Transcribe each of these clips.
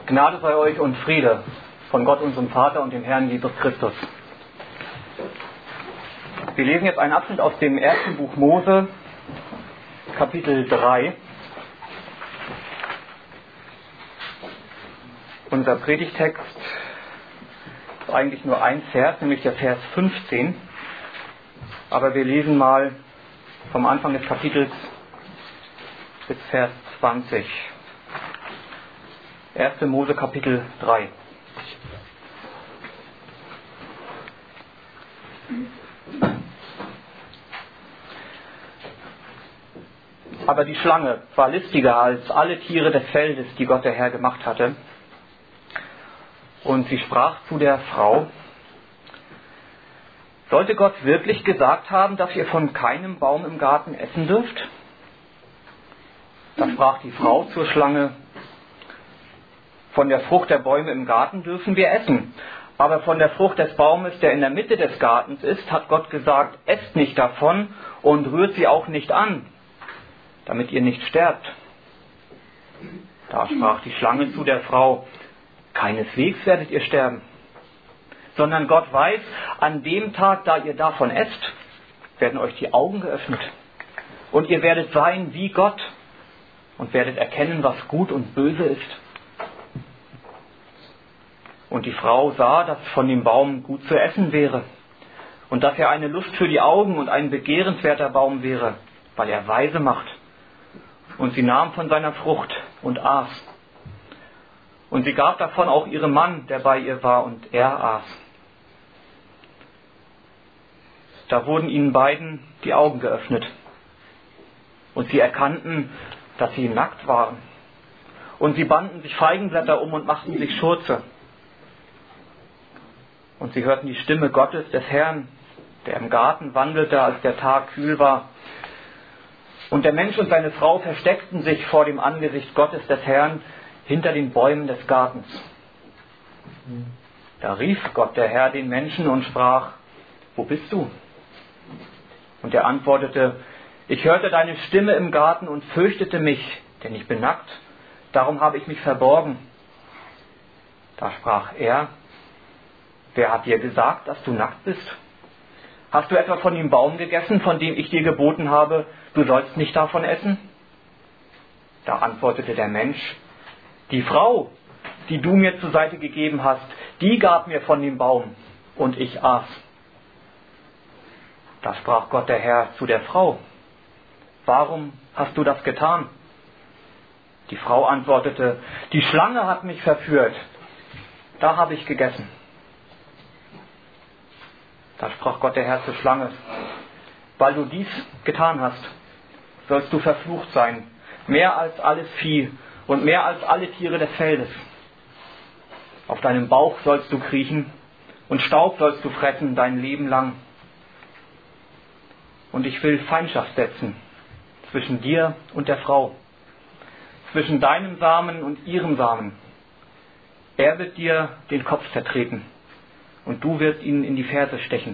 Gnade sei euch und Friede von Gott, unserem Vater und dem Herrn Jesus Christus. Wir lesen jetzt einen Abschnitt aus dem ersten Buch Mose, Kapitel 3. Unser Predigtext ist eigentlich nur ein Vers, nämlich der Vers 15. Aber wir lesen mal vom Anfang des Kapitels bis Vers 20. 1. Mose Kapitel 3. Aber die Schlange war listiger als alle Tiere des Feldes, die Gott der Herr gemacht hatte. Und sie sprach zu der Frau: Sollte Gott wirklich gesagt haben, dass ihr von keinem Baum im Garten essen dürft? Da sprach die Frau zur Schlange: Von der Frucht der Bäume im Garten dürfen wir essen. Aber von der Frucht des Baumes, der in der Mitte des Gartens ist, hat Gott gesagt, esst nicht davon und rührt sie auch nicht an, damit ihr nicht sterbt. Da sprach die Schlange zu der Frau: Keineswegs werdet ihr sterben, sondern Gott weiß, an dem Tag, da ihr davon esst, werden euch die Augen geöffnet. Und ihr werdet sein wie Gott und werdet erkennen, was gut und böse ist. Und die Frau sah, dass von dem Baum gut zu essen wäre und dass er eine Lust für die Augen und ein begehrenswerter Baum wäre, weil er weise macht. Und sie nahm von seiner Frucht und aß. Und sie gab davon auch ihrem Mann, der bei ihr war, und er aß. Da wurden ihnen beiden die Augen geöffnet. Und sie erkannten, dass sie nackt waren. Und sie banden sich Feigenblätter um und machten sich Schurze. Und sie hörten die Stimme Gottes, des Herrn, der im Garten wandelte, als der Tag kühl war. Und der Mensch und seine Frau versteckten sich vor dem Angesicht Gottes, des Herrn, hinter den Bäumen des Gartens. Da rief Gott, der Herr, den Menschen und sprach: Wo bist du? Und er antwortete: Ich hörte deine Stimme im Garten und fürchtete mich, denn ich bin nackt. Darum habe ich mich verborgen. Da sprach er: Wer hat dir gesagt, dass du nackt bist? Hast du etwa von dem Baum gegessen, von dem ich dir geboten habe, du sollst nicht davon essen? Da antwortete der Mensch: Die Frau, die du mir zur Seite gegeben hast, die gab mir von dem Baum, und ich aß. Da sprach Gott der Herr zu der Frau: Warum hast du das getan? Die Frau antwortete: Die Schlange hat mich verführt, da habe ich gegessen. Da sprach Gott der Herr zur Schlange: Weil du dies getan hast, sollst du verflucht sein, mehr als alles Vieh und mehr als alle Tiere des Feldes. Auf deinem Bauch sollst du kriechen und Staub sollst du fressen dein Leben lang. Und ich will Feindschaft setzen zwischen dir und der Frau, zwischen deinem Samen und ihrem Samen. Er wird dir den Kopf zertreten und du wirst ihn in die Ferse stechen.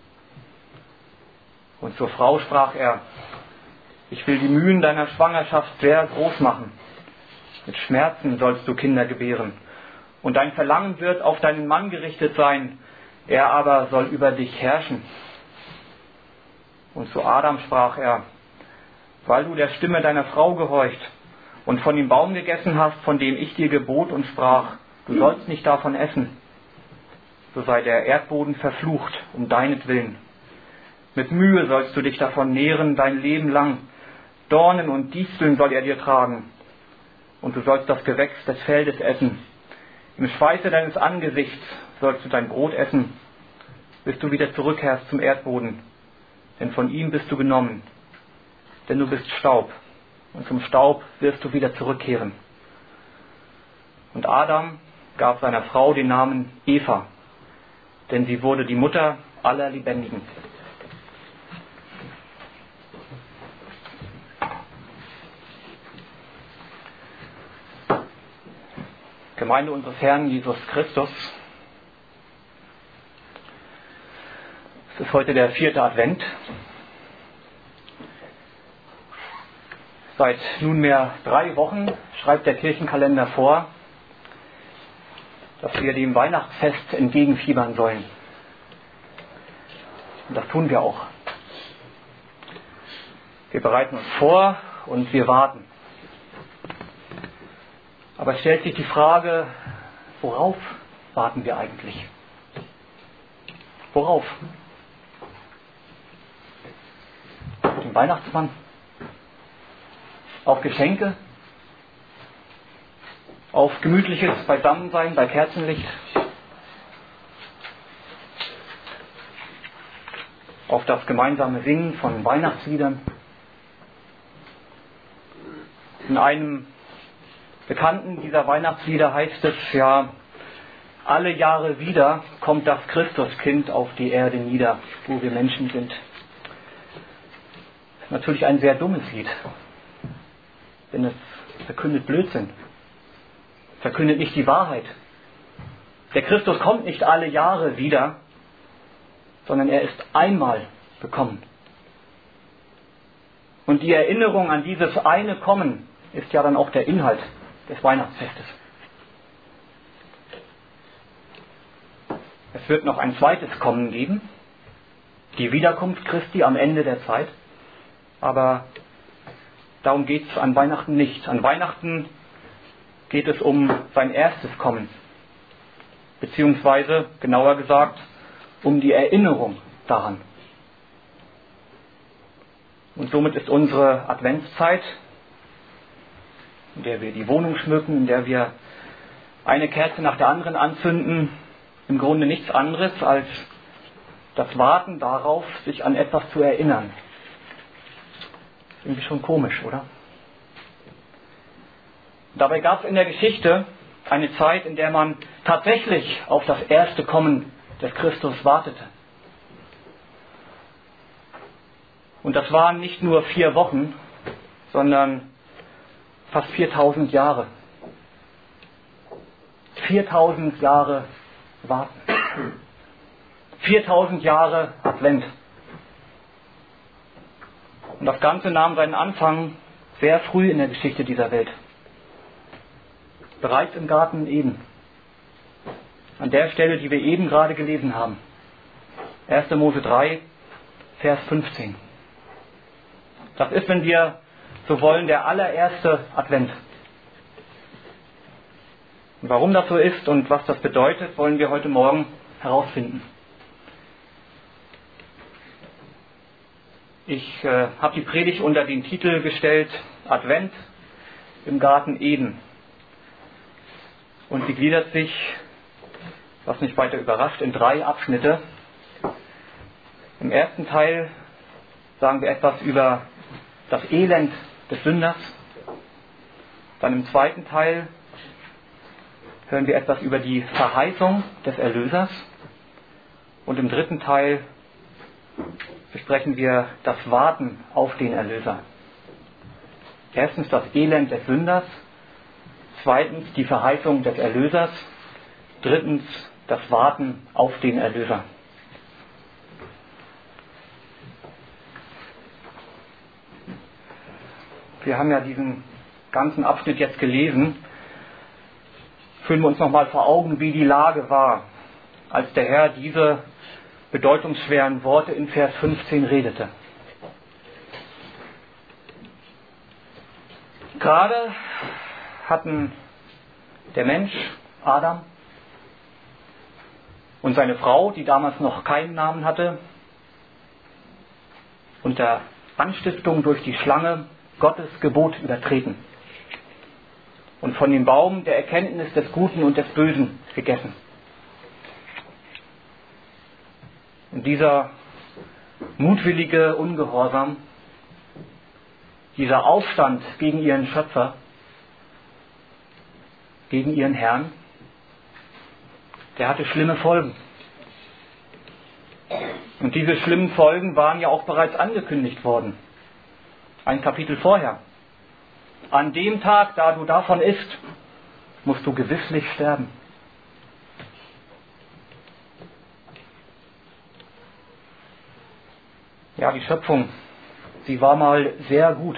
Und zur Frau sprach er: Ich will die Mühen deiner Schwangerschaft sehr groß machen. Mit Schmerzen sollst du Kinder gebären. Und dein Verlangen wird auf deinen Mann gerichtet sein, er aber soll über dich herrschen. Und zu Adam sprach er: Weil du der Stimme deiner Frau gehorcht und von dem Baum gegessen hast, von dem ich dir gebot und sprach, du sollst nicht davon essen, so sei der Erdboden verflucht um deinetwillen. Mit Mühe sollst du dich davon nähren dein Leben lang. Dornen und Disteln soll er dir tragen. Und du sollst das Gewächs des Feldes essen. Im Schweiße deines Angesichts sollst du dein Brot essen, bis du wieder zurückkehrst zum Erdboden. Denn von ihm bist du genommen. Denn du bist Staub. Und zum Staub wirst du wieder zurückkehren. Und Adam gab seiner Frau den Namen Eva, denn sie wurde die Mutter aller Lebendigen. Gemeinde unseres Herrn Jesus Christus. Es ist heute der 4. Advent. Seit nunmehr 3 Wochen schreibt der Kirchenkalender vor, dass wir dem Weihnachtsfest entgegenfiebern sollen. Und das tun wir auch. Wir bereiten uns vor und wir warten. Aber es stellt sich die Frage, worauf warten wir eigentlich? Worauf? Auf den Weihnachtsmann? Auf Geschenke? Auf gemütliches Beisammensein bei Kerzenlicht? Auf das gemeinsame Singen von Weihnachtsliedern? In einem Bekannten dieser Weihnachtslieder heißt es ja, alle Jahre wieder kommt das Christuskind auf die Erde nieder, wo wir Menschen sind. Das ist natürlich ein sehr dummes Lied, denn es verkündet Blödsinn, verkündet nicht die Wahrheit. Der Christus kommt nicht alle Jahre wieder, sondern er ist einmal gekommen. Und die Erinnerung an dieses eine Kommen ist ja dann auch der Inhalt des Weihnachtsfestes. Es wird noch ein zweites Kommen geben, die Wiederkunft Christi am Ende der Zeit. Aber darum geht es an Weihnachten nicht. An Weihnachten geht es um sein erstes Kommen. Beziehungsweise, genauer gesagt, um die Erinnerung daran. Und somit ist unsere Adventszeit, in der wir die Wohnung schmücken, in der wir eine Kerze nach der anderen anzünden, im Grunde nichts anderes als das Warten darauf, sich an etwas zu erinnern. Irgendwie schon komisch, oder? Dabei gab es in der Geschichte eine Zeit, in der man tatsächlich auf das erste Kommen des Christus wartete. Und das waren nicht nur 4 Wochen, sondern fast 4000 Jahre. 4000 Jahre warten. 4000 Jahre Advent. Und das Ganze nahm seinen Anfang sehr früh in der Geschichte dieser Welt. Bereits im Garten Eden. An der Stelle, die wir eben gerade gelesen haben. 1. Mose 3, Vers 15. Das ist, wenn wir so wollen, der allererste Advent. Und warum das so ist und was das bedeutet, wollen wir heute Morgen herausfinden. Ich habe die Predigt unter den Titel gestellt, Advent im Garten Eden. Und sie gliedert sich, was mich weiter überrascht, in 3 Abschnitte. Im ersten Teil sagen wir etwas über das Elend des Sünders. Dann im zweiten Teil hören wir etwas über die Verheißung des Erlösers. Und im dritten Teil besprechen wir das Warten auf den Erlöser. Erstens das Elend des Sünders. Zweitens die Verheißung des Erlösers. Drittens das Warten auf den Erlöser. Wir haben ja diesen ganzen Abschnitt jetzt gelesen. Führen wir uns nochmal vor Augen, wie die Lage war, als der Herr diese bedeutungsschweren Worte in Vers 15 redete. Gerade hatten der Mensch, Adam, und seine Frau, die damals noch keinen Namen hatte, unter Anstiftung durch die Schlange Gottes Gebot übertreten und von dem Baum der Erkenntnis des Guten und des Bösen gegessen. Und dieser mutwillige Ungehorsam, dieser Aufstand gegen ihren Schöpfer, gegen ihren Herrn, der hatte schlimme Folgen. Und diese schlimmen Folgen waren ja auch bereits angekündigt worden. Ein Kapitel vorher. An dem Tag, da du davon isst, musst du gewisslich sterben. Ja, die Schöpfung, sie war mal sehr gut.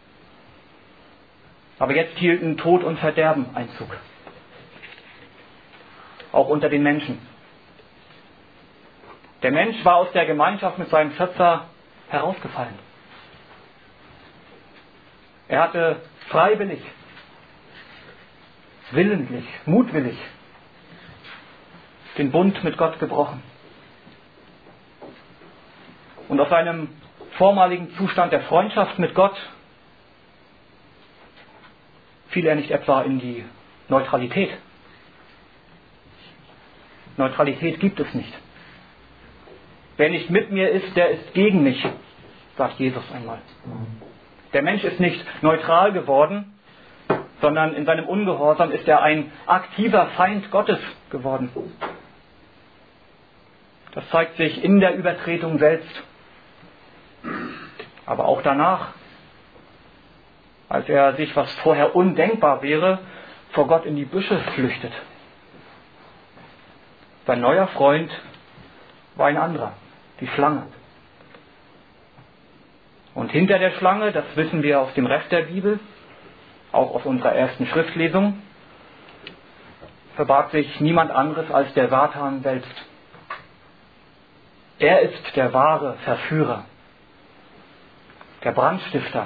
Aber jetzt hielten Tod und Verderben Einzug. auch unter den Menschen. Der Mensch war aus der Gemeinschaft mit seinem Schöpfer herausgefallen. Er hatte freiwillig, willentlich, mutwillig den Bund mit Gott gebrochen. Und aus seinem vormaligen Zustand der Freundschaft mit Gott fiel er nicht etwa in die Neutralität. Neutralität gibt es nicht. Wer nicht mit mir ist, der ist gegen mich, sagt Jesus einmal. Der Mensch ist nicht neutral geworden, sondern in seinem Ungehorsam ist er ein aktiver Feind Gottes geworden. Das zeigt sich in der Übertretung selbst, aber auch danach, als er sich, was vorher undenkbar wäre, vor Gott in die Büsche flüchtet. Sein neuer Freund war ein anderer, die Schlange. Und hinter der Schlange, das wissen wir aus dem Rest der Bibel, auch aus unserer ersten Schriftlesung, verbarg sich niemand anderes als der Satan selbst. Er ist der wahre Verführer, der Brandstifter.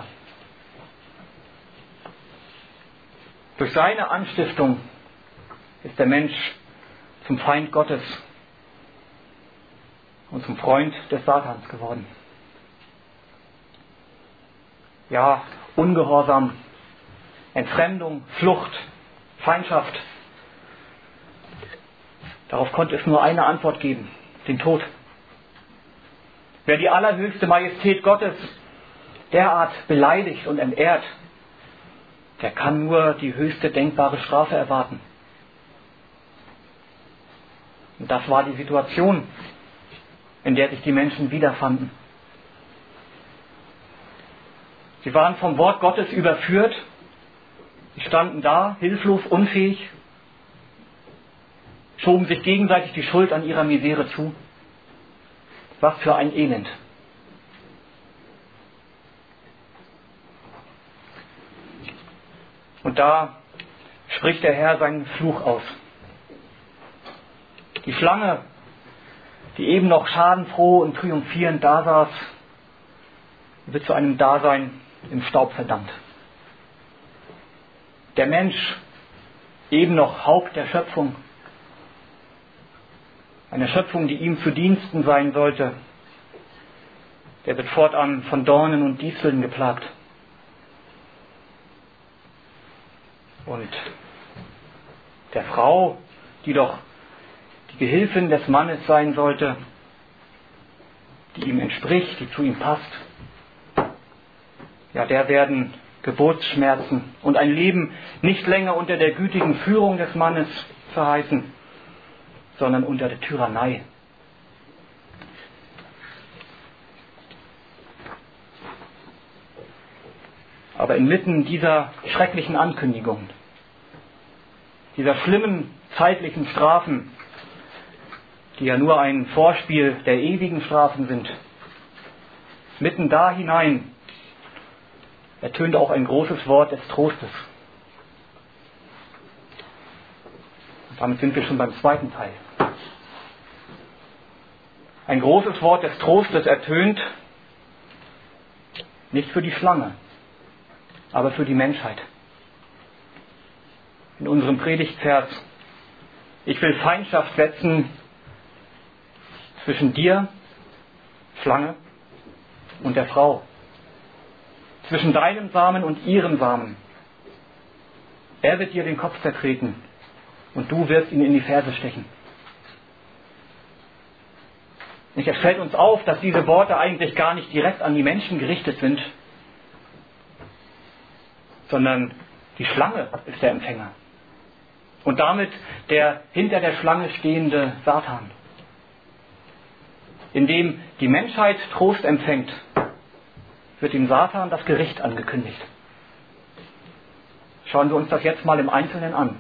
Durch seine Anstiftung ist der Mensch zum Feind Gottes und zum Freund des Satans geworden. Ja, Ungehorsam, Entfremdung, Flucht, Feindschaft. Darauf konnte es nur eine Antwort geben, den Tod. Wer die allerhöchste Majestät Gottes derart beleidigt und entehrt, der kann nur die höchste denkbare Strafe erwarten. Und das war die Situation, in der sich die Menschen wiederfanden. Sie waren vom Wort Gottes überführt. Sie standen da, hilflos, unfähig, schoben sich gegenseitig die Schuld an ihrer Misere zu. Was für ein Elend. Und da spricht der Herr seinen Fluch aus. Die Schlange, die eben noch schadenfroh und triumphierend dasaß, wird zu einem Dasein im Staub verdammt. Der Mensch, eben noch Haupt der Schöpfung, eine Schöpfung, die ihm zu Diensten sein sollte, der wird fortan von Dornen und Disteln geplagt. Und der Frau, die doch die Gehilfin des Mannes sein sollte, die ihm entspricht, die zu ihm passt, ja, der werden Geburtsschmerzen und ein Leben nicht länger unter der gütigen Führung des Mannes verheißen, sondern unter der Tyrannei. Aber inmitten dieser schrecklichen Ankündigungen, dieser schlimmen zeitlichen Strafen, die ja nur ein Vorspiel der ewigen Strafen sind, mitten da hinein ertönte auch ein großes Wort des Trostes. Und damit sind wir schon beim zweiten Teil. Ein großes Wort des Trostes ertönt, nicht für die Schlange, aber für die Menschheit. In unserem Predigtvers: Ich will Feindschaft setzen zwischen dir, Schlange, und der Frau, zwischen deinem Samen und ihrem Samen. Er wird dir den Kopf zertreten und du wirst ihn in die Ferse stechen. Und es fällt uns auf, dass diese Worte eigentlich gar nicht direkt an die Menschen gerichtet sind, sondern die Schlange ist der Empfänger. Und damit der hinter der Schlange stehende Satan. Indem die Menschheit Trost empfängt, wird dem Satan das Gericht angekündigt. Schauen wir uns das jetzt mal im Einzelnen an.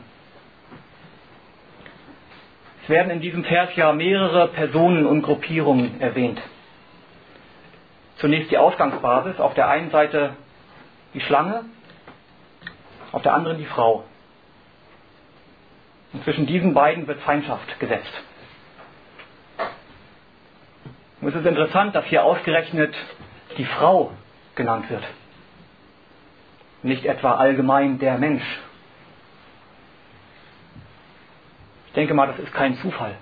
Es werden in diesem Vers ja mehrere Personen und Gruppierungen erwähnt. Zunächst die Ausgangsbasis, auf der einen Seite die Schlange, auf der anderen die Frau. Und zwischen diesen beiden wird Feindschaft gesetzt. Und es ist interessant, dass hier ausgerechnet die Frau genannt wird. Nicht etwa allgemein der Mensch. Ich denke mal, das ist kein Zufall.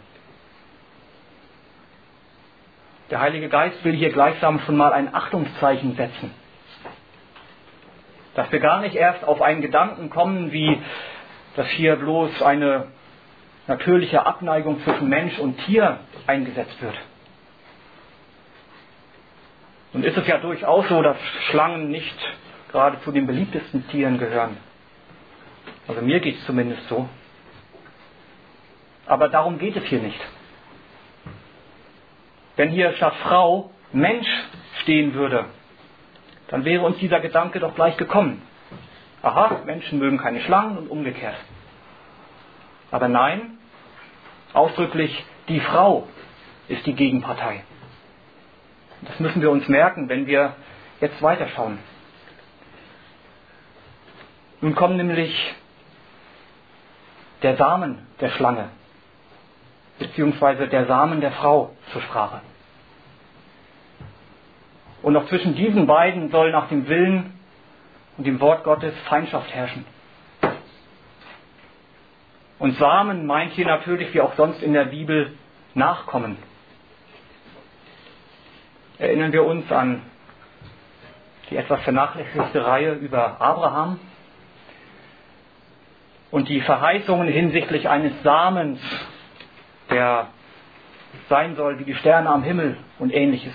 Der Heilige Geist will hier gleichsam schon mal ein Achtungszeichen setzen. Dass wir gar nicht erst auf einen Gedanken kommen, wie dass hier bloß eine natürliche Abneigung zwischen Mensch und Tier eingesetzt wird. Und ist es ja durchaus so, dass Schlangen nicht gerade zu den beliebtesten Tieren gehören. Also mir geht es zumindest so. Aber darum geht es hier nicht. Wenn hier statt Frau Mensch stehen würde, dann wäre uns dieser Gedanke doch gleich gekommen. Aha, Menschen mögen keine Schlangen und umgekehrt. Aber nein, ausdrücklich die Frau ist die Gegenpartei. Das müssen wir uns merken, wenn wir jetzt weiterschauen. Nun kommt nämlich der Samen der Schlange, beziehungsweise der Samen der Frau zur Sprache. Und auch zwischen diesen beiden soll nach dem Willen und dem Wort Gottes Feindschaft herrschen. Und Samen meint hier natürlich, wie auch sonst in der Bibel, Nachkommen. Erinnern wir uns an die etwas vernachlässigte Reihe über Abraham und die Verheißungen hinsichtlich eines Samens, der sein soll wie die Sterne am Himmel und ähnliches.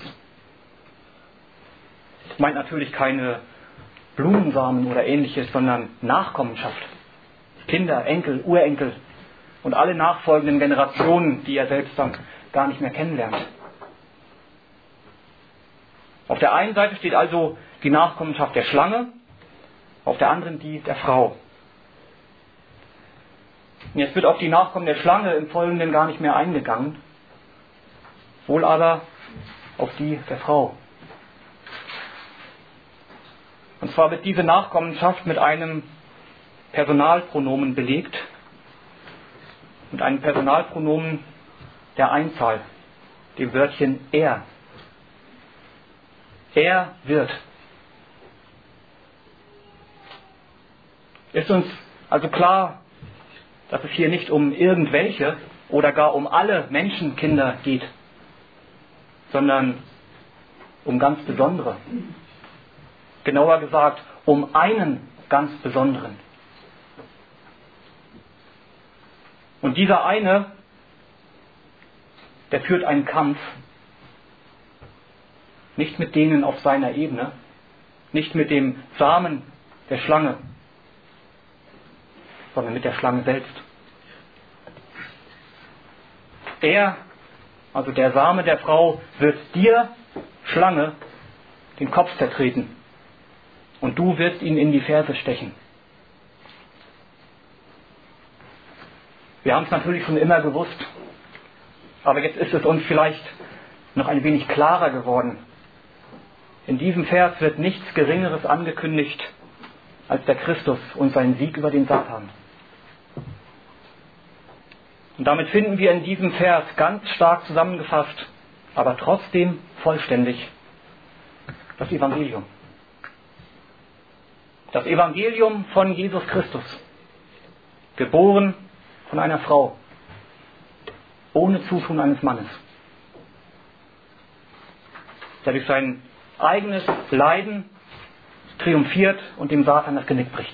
Das meint natürlich keine Blumensamen oder ähnliches, sondern Nachkommenschaft. Kinder, Enkel, Urenkel und alle nachfolgenden Generationen, die er selbst dann gar nicht mehr kennenlernt. Auf der einen Seite steht also die Nachkommenschaft der Schlange, auf der anderen die der Frau. Und jetzt wird auf die Nachkommen der Schlange im Folgenden gar nicht mehr eingegangen, wohl aber auf die der Frau. Und zwar wird diese Nachkommenschaft mit einem Personalpronomen belegt, mit einem Personalpronomen der Einzahl, dem Wörtchen er. Er wird. Ist uns also klar, dass es hier nicht um irgendwelche oder gar um alle Menschenkinder geht, sondern um ganz besondere. Genauer gesagt, um einen ganz besonderen. Und dieser eine, der führt einen Kampf, nicht mit denen auf seiner Ebene, nicht mit dem Samen der Schlange, sondern mit der Schlange selbst. Er, also der Same der Frau, wird dir, Schlange, den Kopf zertreten und du wirst ihn in die Ferse stechen. Wir haben es natürlich schon immer gewusst, aber jetzt ist es uns vielleicht noch ein wenig klarer geworden. In diesem Vers wird nichts Geringeres angekündigt als der Christus und sein Sieg über den Satan. Und damit finden wir in diesem Vers ganz stark zusammengefasst, aber trotzdem vollständig, das Evangelium. Das Evangelium von Jesus Christus, geboren von einer Frau, ohne Zutun eines Mannes, der durch sein eigenes Leiden triumphiert und dem Satan das Genick bricht.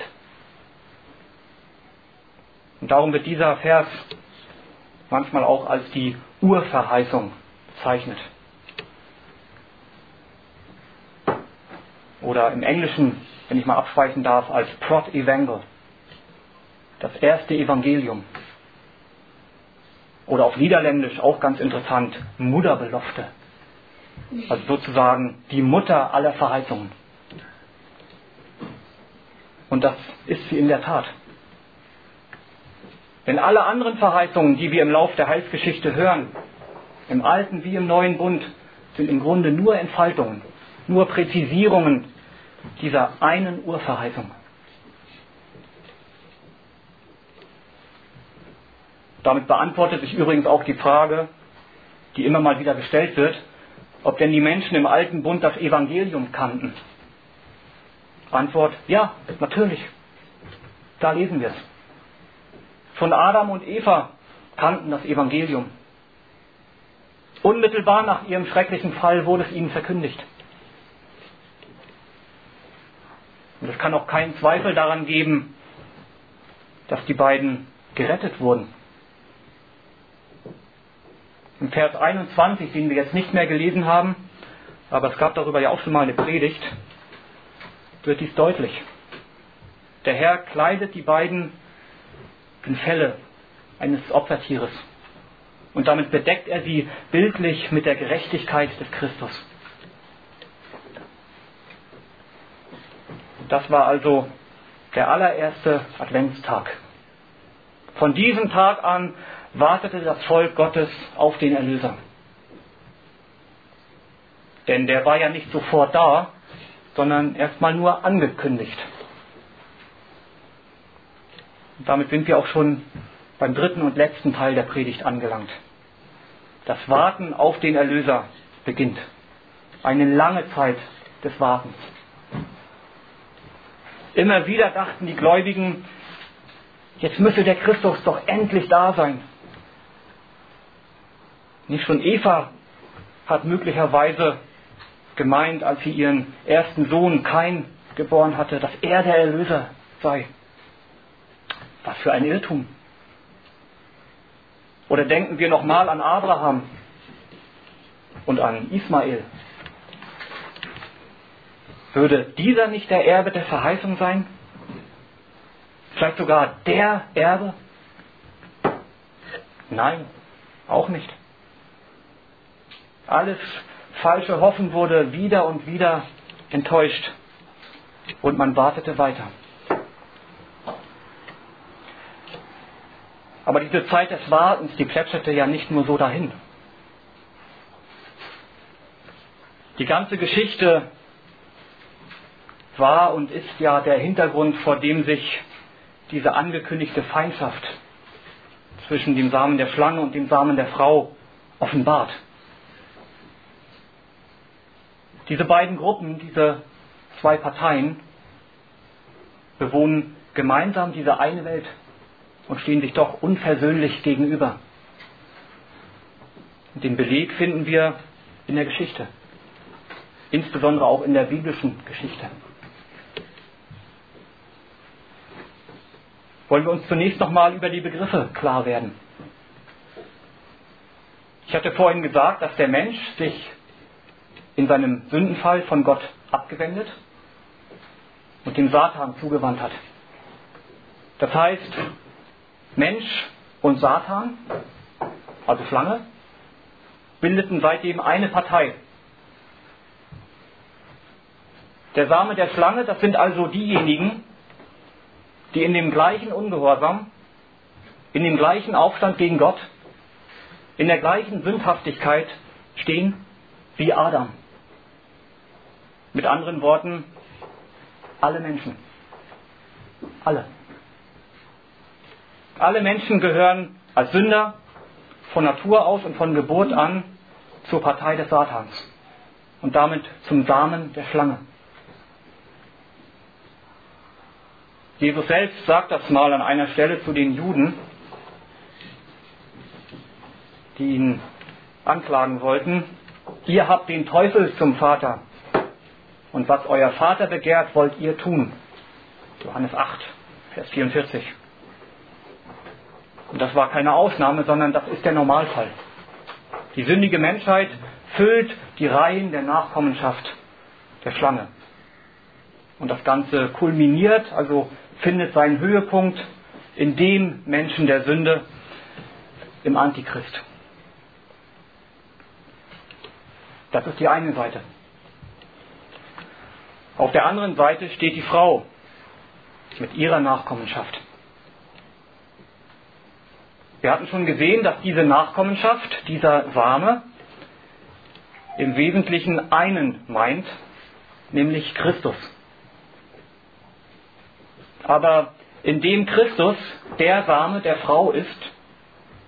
Und darum wird dieser Vers manchmal auch als die Urverheißung bezeichnet. Oder im Englischen, wenn ich mal abschweifen darf, als Prot-Evangel, das erste Evangelium. Oder auf Niederländisch, auch ganz interessant, Moederbelofte. Also sozusagen die Mutter aller Verheißungen. Und das ist sie in der Tat. Denn alle anderen Verheißungen, die wir im Lauf der Heilsgeschichte hören, im Alten wie im Neuen Bund, sind im Grunde nur Entfaltungen, nur Präzisierungen dieser einen Urverheißung. Damit beantwortet sich übrigens auch die Frage, die immer mal wieder gestellt wird, ob denn die Menschen im Alten Bund das Evangelium kannten. Antwort, ja, natürlich. Da lesen wir es. Schon Adam und Eva kannten das Evangelium. Unmittelbar nach ihrem schrecklichen Fall wurde es ihnen verkündigt. Und es kann auch keinen Zweifel daran geben, dass die beiden gerettet wurden. Im Vers 21, den wir jetzt nicht mehr gelesen haben, aber es gab darüber ja auch schon mal eine Predigt, wird dies deutlich. Der Herr kleidet die beiden in Felle eines Opfertieres. Und damit bedeckt er sie bildlich mit der Gerechtigkeit des Christus. Das war also der allererste Adventstag. Von diesem Tag an wartete das Volk Gottes auf den Erlöser. Denn der war ja nicht sofort da, sondern erstmal nur angekündigt. Und damit sind wir auch schon beim dritten und letzten Teil der Predigt angelangt. Das Warten auf den Erlöser beginnt. Eine lange Zeit des Wartens. Immer wieder dachten die Gläubigen, jetzt müsse der Christus doch endlich da sein. Nicht schon Eva hat möglicherweise gemeint, als sie ihren ersten Sohn Kain geboren hatte, dass er der Erlöser sei. Was für ein Irrtum. Oder denken wir nochmal an Abraham und an Ismael. Würde dieser nicht der Erbe der Verheißung sein? Vielleicht sogar der Erbe? Nein, auch nicht. Alles falsche Hoffen wurde wieder und wieder enttäuscht und man wartete weiter. Aber diese Zeit des Wartens, die plätscherte ja nicht nur so dahin. Die ganze Geschichte war und ist ja der Hintergrund, vor dem sich diese angekündigte Feindschaft zwischen dem Samen der Schlange und dem Samen der Frau offenbart. Diese beiden Gruppen, diese zwei Parteien, bewohnen gemeinsam diese eine Welt und stehen sich doch unversöhnlich gegenüber. Und den Beleg finden wir in der Geschichte, insbesondere auch in der biblischen Geschichte. Wollen wir uns zunächst nochmal über die Begriffe klar werden. Ich hatte vorhin gesagt, dass der Mensch sich in seinem Sündenfall von Gott abgewendet und dem Satan zugewandt hat. Das heißt, Mensch und Satan, also Schlange, bildeten seitdem eine Partei. Der Same der Schlange, das sind also diejenigen, die in dem gleichen Ungehorsam, in dem gleichen Aufstand gegen Gott, in der gleichen Sündhaftigkeit stehen wie Adam. Mit anderen Worten, alle Menschen. Alle. Alle Menschen gehören als Sünder von Natur aus und von Geburt an zur Partei des Satans und damit zum Samen der Schlange. Jesus selbst sagt das mal an einer Stelle zu den Juden, die ihn anklagen wollten. Ihr habt den Teufel zum Vater und was euer Vater begehrt, wollt ihr tun. Johannes 8, Vers 44. Und das war keine Ausnahme, sondern das ist der Normalfall. Die sündige Menschheit füllt die Reihen der Nachkommenschaft der Schlange. Und das Ganze kulminiert, also findet seinen Höhepunkt in dem Menschen der Sünde, im Antichrist. Das ist die eine Seite. Auf der anderen Seite steht die Frau mit ihrer Nachkommenschaft. Wir hatten schon gesehen, dass diese Nachkommenschaft, dieser Same, im Wesentlichen einen meint, nämlich Christus. Aber indem Christus der Same der Frau ist,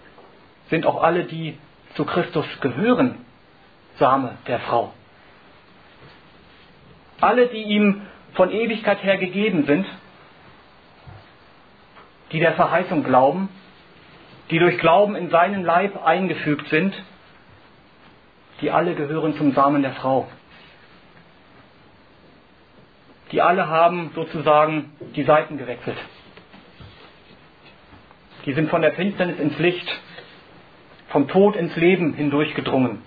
sind auch alle, die zu Christus gehören, Same der Frau. Alle, die ihm von Ewigkeit her gegeben sind, die der Verheißung glauben, die durch Glauben in seinen Leib eingefügt sind, die alle gehören zum Samen der Frau. Die alle haben sozusagen die Seiten gewechselt. Die sind von der Finsternis ins Licht, vom Tod ins Leben hindurchgedrungen.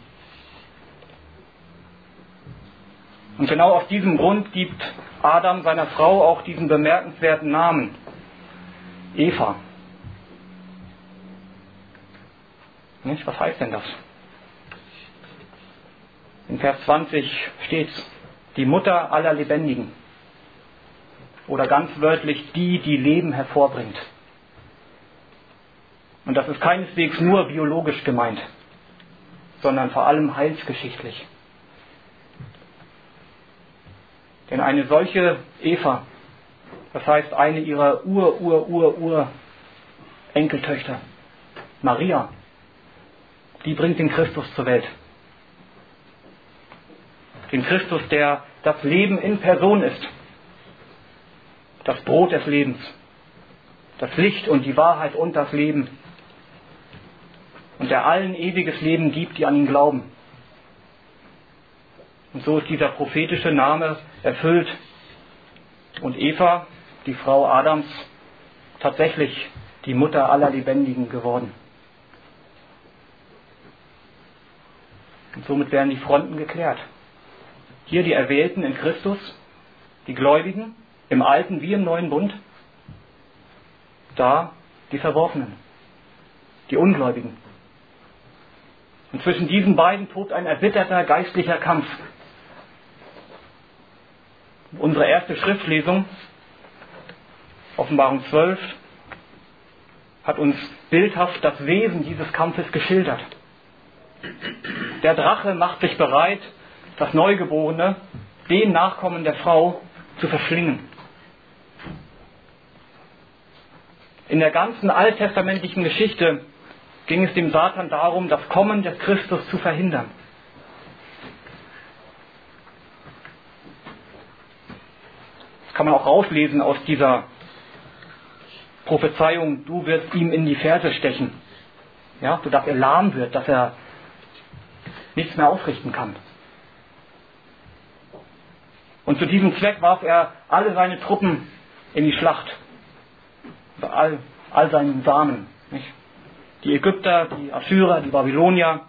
Und genau aus diesem Grund gibt Adam seiner Frau auch diesen bemerkenswerten Namen, Eva. Nicht? Was heißt denn das? In Vers 20 steht die Mutter aller Lebendigen. Oder ganz wörtlich, die Leben hervorbringt. Und das ist keineswegs nur biologisch gemeint, sondern vor allem heilsgeschichtlich. Denn eine solche Eva, das heißt eine ihrer Enkeltöchter, Maria, die bringt den Christus zur Welt. Den Christus, der das Leben in Person ist. Das Brot des Lebens. Das Licht und die Wahrheit und das Leben. Und der allen ewiges Leben gibt, die an ihn glauben. Und so ist dieser prophetische Name erfüllt. Und Eva, die Frau Adams, tatsächlich die Mutter aller Lebendigen geworden. Und somit werden die Fronten geklärt. Hier die Erwählten in Christus, die Gläubigen, im Alten wie im Neuen Bund. Da die Verworfenen, die Ungläubigen. Und zwischen diesen beiden tobt ein erbitterter geistlicher Kampf. Unsere erste Schriftlesung, Offenbarung 12, hat uns bildhaft das Wesen dieses Kampfes geschildert. Der Drache macht sich bereit, das Neugeborene, den Nachkommen der Frau, zu verschlingen. In der ganzen alttestamentlichen Geschichte ging es dem Satan darum, das Kommen des Christus zu verhindern. Das kann man auch rauslesen aus dieser Prophezeiung, du wirst ihm in die Ferse stechen. Ja, sodass er lahm wird, dass er nichts mehr ausrichten kann. Und zu diesem Zweck warf er alle seine Truppen in die Schlacht. All seinen Samen. Nicht? Die Ägypter, die Assyrer, die Babylonier,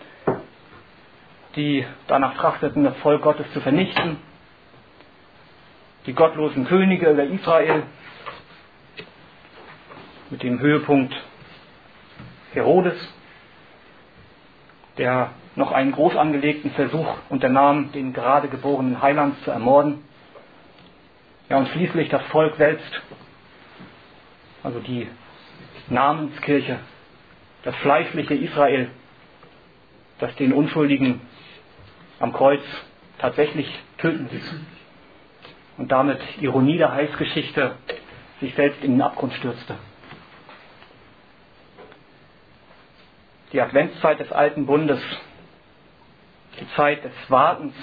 die danach trachteten, das Volk Gottes zu vernichten. Die gottlosen Könige über Israel, mit dem Höhepunkt Herodes, der noch einen groß angelegten Versuch unternahm, den gerade geborenen Heiland zu ermorden. Ja, und schließlich das Volk selbst, also die Namenskirche, das fleischliche Israel, das den Unschuldigen am Kreuz tatsächlich töten ließ und damit Ironie der Heilsgeschichte sich selbst in den Abgrund stürzte. Die Adventszeit des Alten Bundes, die Zeit des Wartens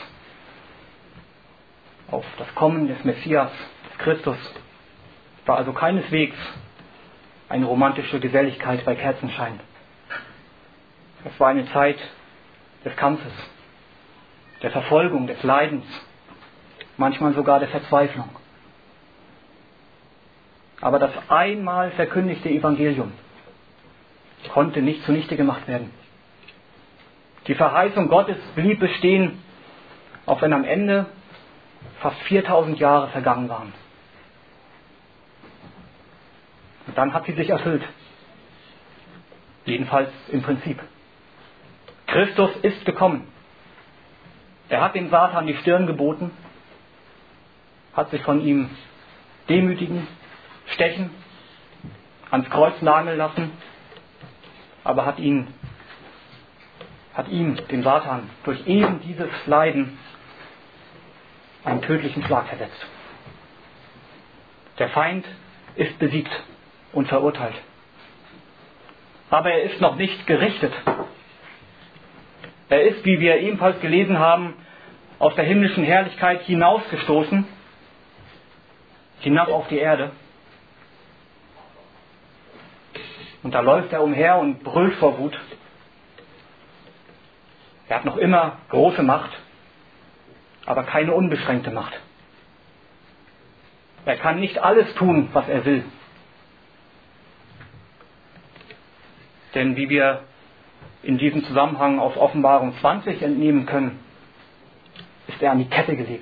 auf das Kommen des Messias, des Christus, war also keineswegs eine romantische Geselligkeit bei Kerzenschein. Es war eine Zeit des Kampfes, der Verfolgung, des Leidens, manchmal sogar der Verzweiflung. Aber das einmal verkündigte Evangelium konnte nicht zunichte gemacht werden. Die Verheißung Gottes blieb bestehen, auch wenn am Ende fast 4000 Jahre vergangen waren. Und dann hat sie sich erfüllt. Jedenfalls im Prinzip. Christus ist gekommen. Er hat dem Satan die Stirn geboten, hat sich von ihm demütigen, stechen, ans Kreuz nageln lassen, aber hat ihm, dem Satan, durch eben dieses Leiden einen tödlichen Schlag versetzt. Der Feind ist besiegt und verurteilt. aber er ist noch nicht gerichtet. Er ist, wie wir ebenfalls gelesen haben, aus der himmlischen Herrlichkeit hinausgestoßen, hinab auf die Erde. Und da läuft er umher und brüllt vor Wut. Er hat noch immer große Macht, aber keine unbeschränkte Macht. Er kann nicht alles tun, was er will. Denn wie wir in diesem Zusammenhang aus Offenbarung 20 entnehmen können, ist er an die Kette gelegt.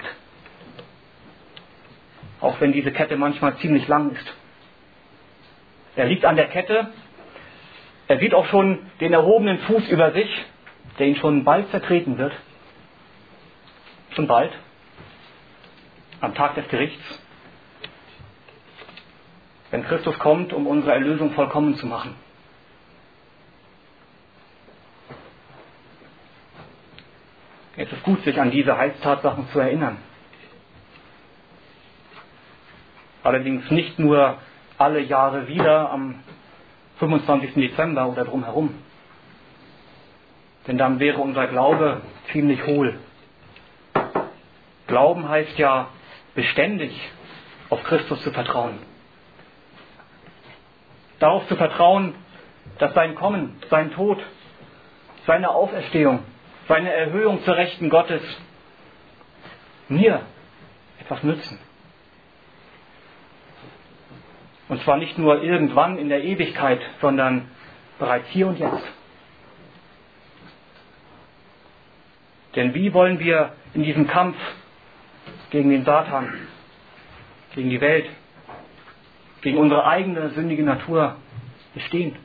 Auch wenn diese Kette manchmal ziemlich lang ist. Er liegt an der Kette. Er sieht auch schon den erhobenen Fuß über sich, der ihn schon bald zertreten wird. Schon bald. Am Tag des Gerichts. Wenn Christus kommt, um unsere Erlösung vollkommen zu machen. Es ist gut, sich an diese Heilstatsachen zu erinnern. Allerdings nicht nur alle Jahre wieder am 25. Dezember oder drumherum. Denn dann wäre unser Glaube ziemlich hohl. Glauben heißt ja beständig auf Christus zu vertrauen. Darauf zu vertrauen, dass sein Kommen, sein Tod, seine Auferstehung, seine Erhöhung zur Rechten Gottes mir etwas nützen. Und zwar nicht nur irgendwann in der Ewigkeit, sondern bereits hier und jetzt. Denn wie wollen wir in diesem Kampf gegen den Satan, gegen die Welt, gegen unsere eigene sündige Natur bestehen?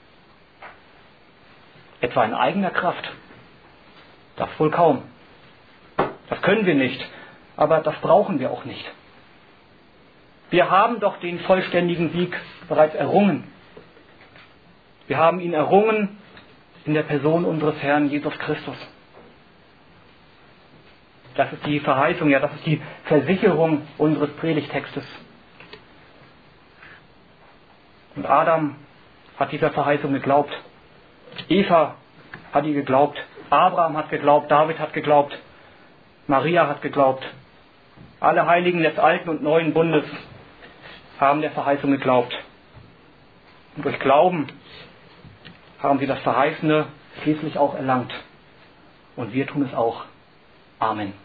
Etwa in eigener Kraft? Das wohl kaum. Das können wir nicht, aber das brauchen wir auch nicht. Wir haben doch den vollständigen Sieg bereits errungen. Wir haben ihn errungen in der Person unseres Herrn Jesus Christus. Das ist die Verheißung, ja, das ist die Versicherung unseres Predigtextes. Und Adam hat dieser Verheißung geglaubt. Eva hat ihr geglaubt. Abraham hat geglaubt. David hat geglaubt. Maria hat geglaubt. Alle Heiligen des Alten und Neuen Bundes haben der Verheißung geglaubt. Und durch Glauben haben sie das Verheißene schließlich auch erlangt. Und wir tun es auch. Amen.